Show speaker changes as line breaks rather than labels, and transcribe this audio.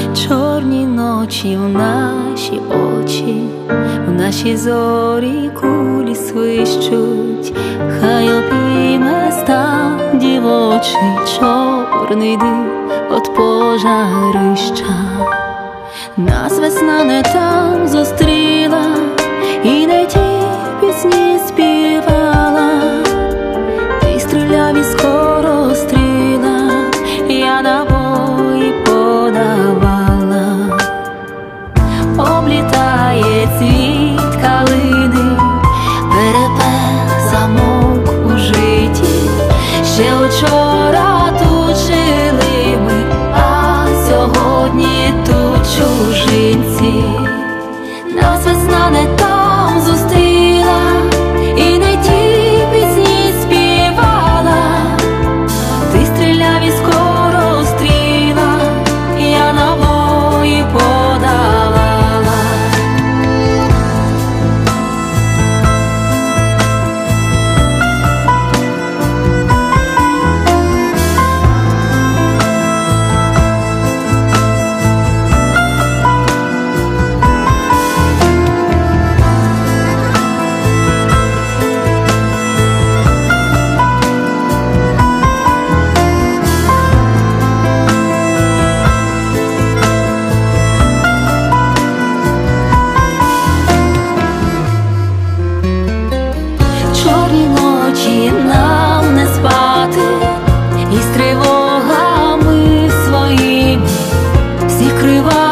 чорні ночі в наші очі, в наші зорі кулі свищуть, хай обійме стан дівочий чорний дим от пожарища. Нас весна не там зустріла, і не ті пісні співала. Ти стріляв із скоростріла, я набої подавала. Облітає цвіт калини, перепел замовк у житті. Ще учора тут жили ми, а сьогодні тут чужинці. Нас весна не там зустріла, і не ті пісні співала. Ти стріляв із скоростріла, я набої подавала. Чорні ночі нам не спати, і з тривогами своїми всіх крива.